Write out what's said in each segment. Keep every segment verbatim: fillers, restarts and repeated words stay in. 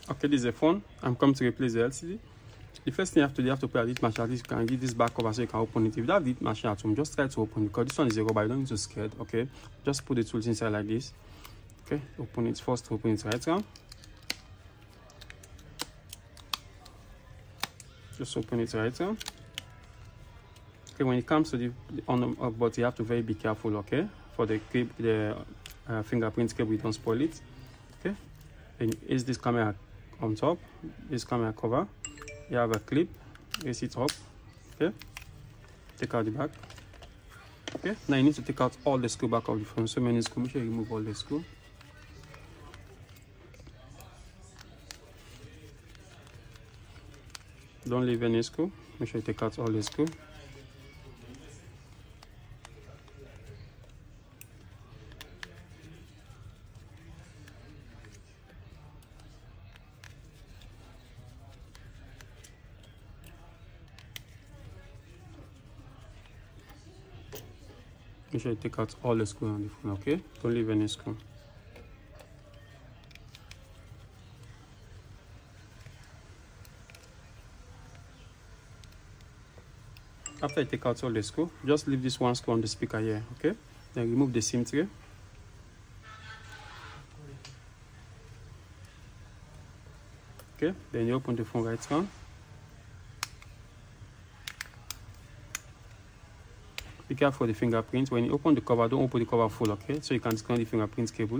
Okay, this is a phone. I'm coming to replace the L C D. The first thing you have to do, you have to put a lid machine. At least you can give this back cover so you can open it. If you don't have lid machine at home, just try to open it because this one is a rubber. You don't need to scare it. Okay, just put the tools inside like this. Okay, open it first. Open it right round. Just open it right round. Okay, when it comes to the, the on the up, but you have to very be careful. Okay, for the clip, the uh, fingerprint cable, you don't spoil it. Okay, then is this camera on top, this camera cover. You have a clip, raise it up. Okay, take out the back. Okay, now you need to take out all the screw back of the phone. So many screw, make sure you remove all the screw. Don't leave any screw. Make sure you take out all the screw. Make sure you take out all the screw on the phone, okay? Don't leave any screw. After you take out all the screw, just leave this one screw on the speaker here, okay? Then remove the SIM tray. Okay, then you open the phone right round. Be careful for the fingerprint. When you open the cover, don't open the cover full, okay? So you can disconnect the fingerprint cable.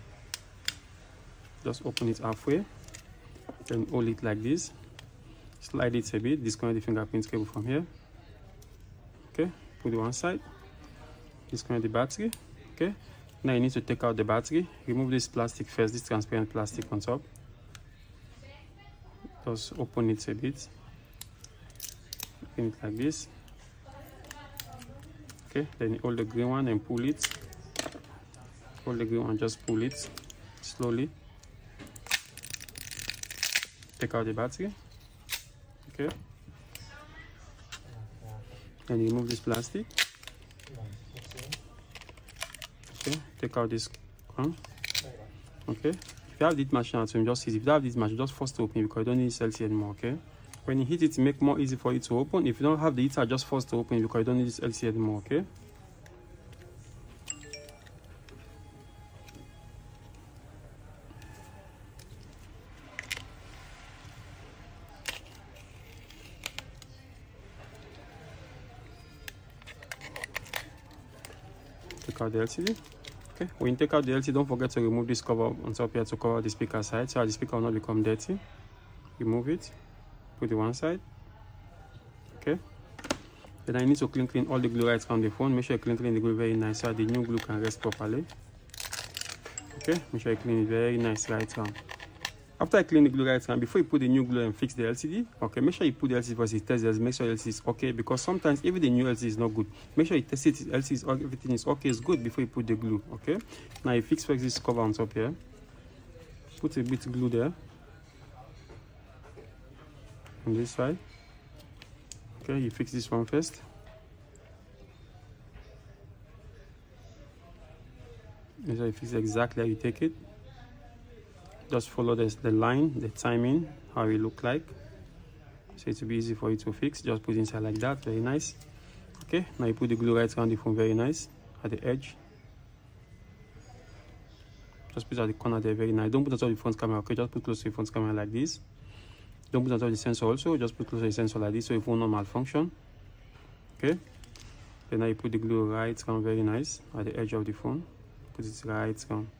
Just open it halfway. Then hold it like this. Slide it a bit. Disconnect the fingerprint cable from here. Okay, put it one side. Disconnect the battery. Okay, now you need to take out the battery. Remove this plastic first, this transparent plastic on top. Just open it a bit. Open it like this. Okay, then you hold the green one and pull it. Hold the green one, just pull it slowly. Take out the battery. Okay. And you remove this plastic. Okay, take out this one. Okay. If you have this machine at home, just easy. If you have this machine, just force to open it because you don't need this L C D anymore, okay? When you hit it, it make more easy for it to open. If you don't have the heater, just force to open it because you don't need this L C D anymore, okay? Take out the L C D. Okay, when you take out the L C D, don't forget to remove this cover on top here to cover the speaker side so the speaker will not become dirty. Remove it. Put it one side. Okay, then I need to clean clean all the glue right on the phone. Make sure you clean clean the glue very nice so the new glue can rest properly. Okay, make sure you clean it very nice right round. After I clean the glue right round, before you put the new glue and fix the L C D, okay, make sure you put the L C D first. It test it, make sure the L C D is okay, because sometimes even the new L C D is not good. Make sure you test it, L C D is everything is okay, it's good before you put the glue. Okay, now you fix first this cover on top here. Put a bit of glue there. On this side. Okay, you fix this one first. Make sure you fix it exactly how you take it. Just follow this, the line, the timing, how it look like. So it will be easy for you to fix. Just put it inside like that, very nice. Okay, now you put the glue right around the phone, very nice, at the edge. Just put it at the corner there, very nice. Don't put it on the front camera, okay? Just put close to the front camera like this. Don't put it on the sensor also, just put close to the sensor like this so it will not malfunction. Okay, then now you put the glue right around, very nice, at the edge of the phone. Put it right around.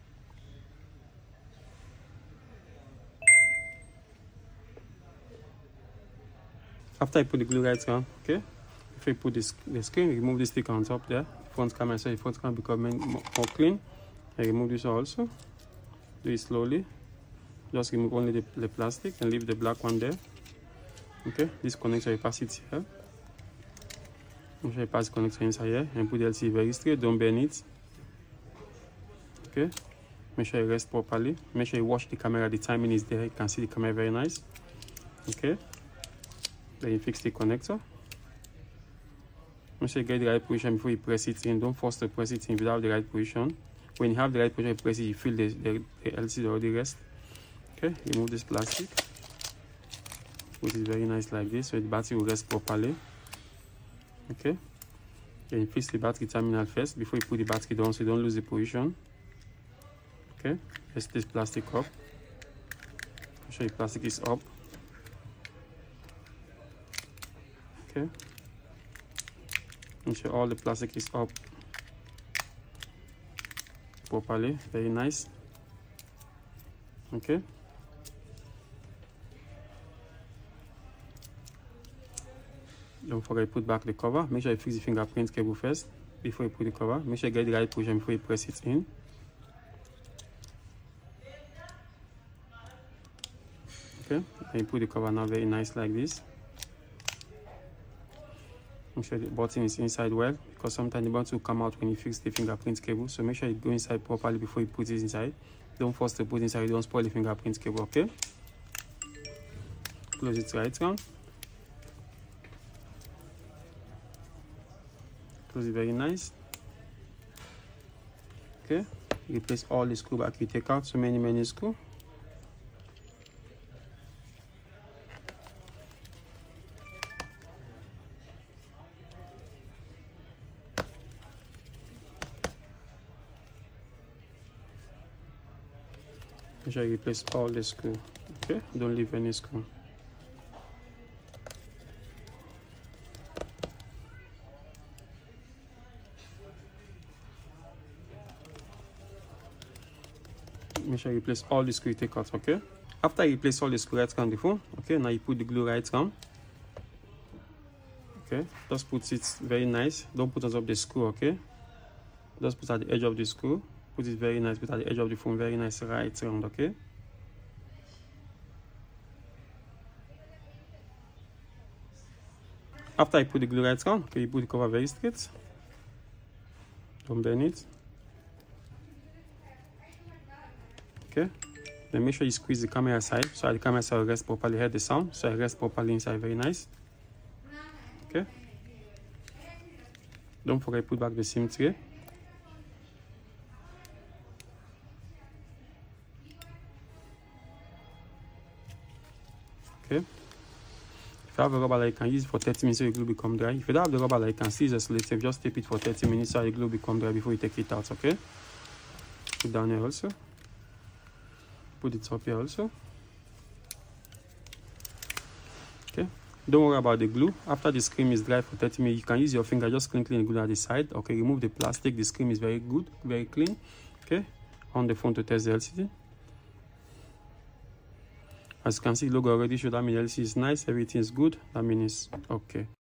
After I put the glue right around, okay, if you put this the screen, remove the sticker on top there, front camera, so the front camera become more, more clean. And remove this also. Do it slowly. Just remove only the, the plastic and leave the black one there. Okay, this connector you pass it here. Make sure you pass the connector inside here and put the L C D very straight, don't bend it. Okay, make sure you rest properly. Make sure you watch the camera, the timing is there, you can see the camera very nice. Okay, then you fix the connector. Make sure you get the right position before you press it in. Don't force to press it in without the right position. When you have the right position, you press it, you feel the, the, the L C D already rest. Okay, remove this plastic, put it very nice like this so the battery will rest properly. Okay, then you fix the battery terminal first before you put the battery down so you don't lose the position. Okay, let's this plastic up. Make sure the plastic is up. Okay, make sure all the plastic is up properly. Very nice. Okay, don't forget to put back the cover. Make sure you fix the fingerprint cable first before you put the cover. Make sure you get the right position before you press it in. Okay, then you put the cover now very nice like this. Make sure the button is inside well, because sometimes the button will come out when you fix the fingerprint cable. So make sure you go inside properly before you put it inside. Don't force to put inside, don't spoil the fingerprint cable. Okay, close it right round. Close it very nice. Okay, replace all the screw back you take out. So many many screw. Make sure you replace all the screw. Okay, don't leave any screw. Make sure you replace all the screw you take out. Okay, after you replace all the screw right around the phone, okay, now you put the glue right around. Okay, just put it very nice. Don't put on top the screw. Okay, just put at the edge of the screw. Put it very nice, put at the edge of the phone, very nice, right round. Okay, after you put the glue right round, okay, you put the cover very straight. Don't bend it. Okay, then make sure you squeeze the camera side so the camera side will rest properly. Hear the sound, so it rests properly inside. Very nice. Okay, don't forget to put back the SIM tray. Okay, if you have a rubber light, you can use it for thirty minutes so your glue become dry. If you don't have the rubber light, you can still just let it, just tape it for thirty minutes so your glue become dry before you take it out. Okay, put down here also, put it up here also. Okay, don't worry about the glue. After the screen is dry for thirty minutes, you can use your finger, just clean clean the glue at the side. Okay, remove the plastic. The screen is very good, very clean. Okay, on the phone to test the L C D. As you can see, the logo already shows that means L C D is nice, everything is good. That means it's okay.